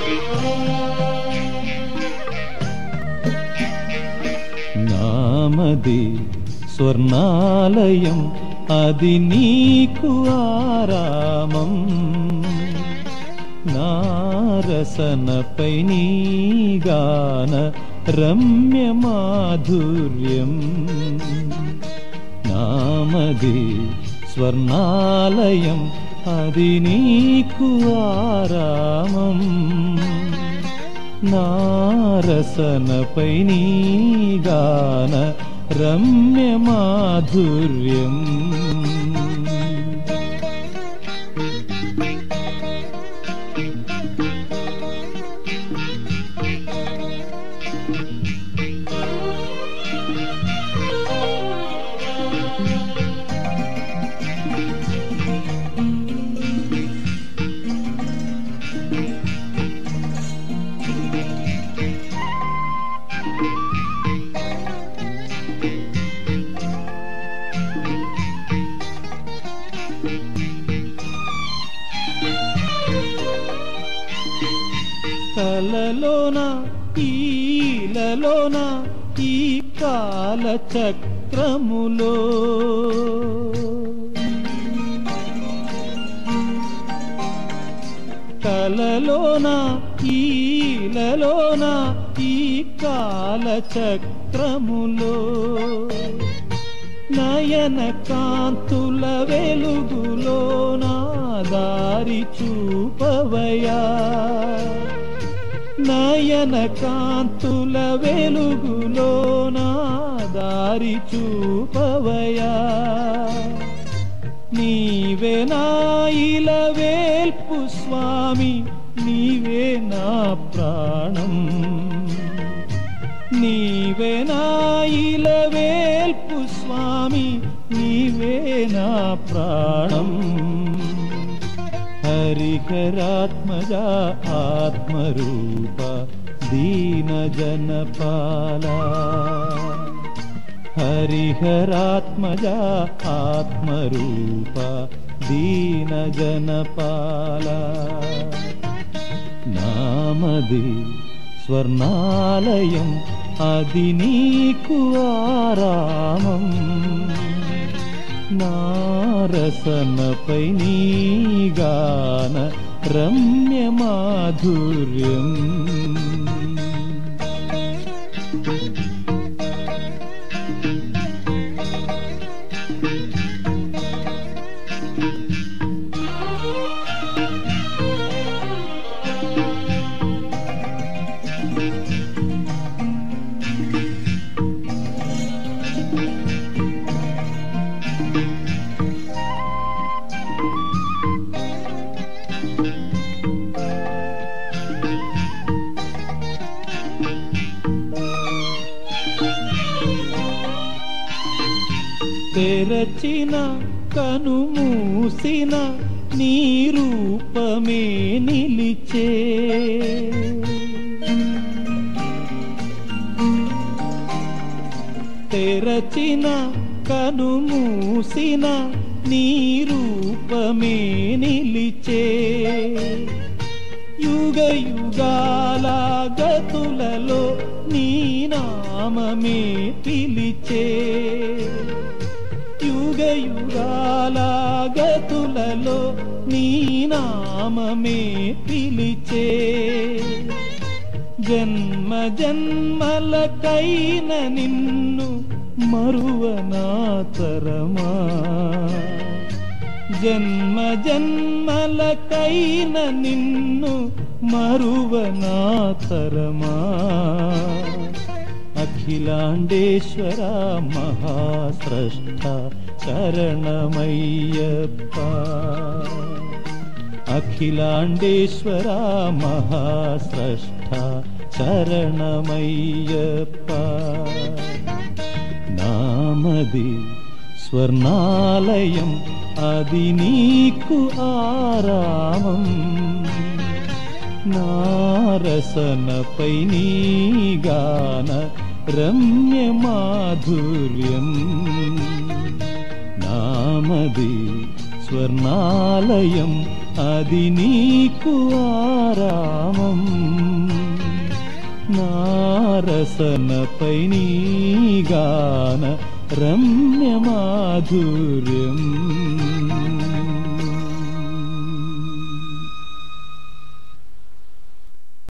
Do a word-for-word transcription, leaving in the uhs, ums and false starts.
నామది స్వర్ణాలయం అది నీకు ఆరామం, నారసనపై నీ గాన రమ్య మాధుర్యం. నామది స్వర్ణాలయం అది నీకు ఆరామం, నారసనపై నీ గాన రమ్య మాధుర్యం. కలలోన ఈలలోన ఈ కాల చక్రములో కలలోన ఈలలోన ఈ కాల చక్రములో నయన కాంతుల వెలుగులో నా దారి చూపవయా, నయన కాంతుల వెలుగులో నా దారి చూపవయా. నీవే నా ఇలవేల్పు స్వామి, నీవే నా ప్రాణం, నీవే నా ఇలవేల్పు స్వామి, నీవే నా ప్రాణం. హరిహరాత్మజా ఆత్మరూప దీన జనపాల, హరిహరాత్మజా ఆత్మరూప దీన జనపాల. నామది స్వర్ణాలయం అది నీకు ఆరామం, నారసనపై నీ గాన రమ్య మాధుర్యం. తెరచిన కనుమూసిన నీ రూపమే నిలిచే, తెరచిన కనుమూసిన నీ రూపమే నిలిచే. యుగ యుగాల గతులలో నీ నామమే పిలిచే, యుగ యుగాల గతులలో నీ నామమే పిలిచే. జన్మ జన్మలకైన నిన్ను మరువనా తరమా, జన్మ జన్మలకైన నిన్ను మరువనా తరమా. అఖిలాండేశ్వర మహాస్రష్ట శరణమయ్యప్ప, అఖిలాండేశ్వర మహాస్రష్ట శరణమయ్యప్ప. నామది స్వర్ణాలయం అది నీకు ఆరామం, నారసనపై నీ గాన రమ్య మాధుర్యం. నామది స్వర్ణాలయం అది నీకు ఆరామం నారసనపై నీ గాన రమ్య మాధుర్యం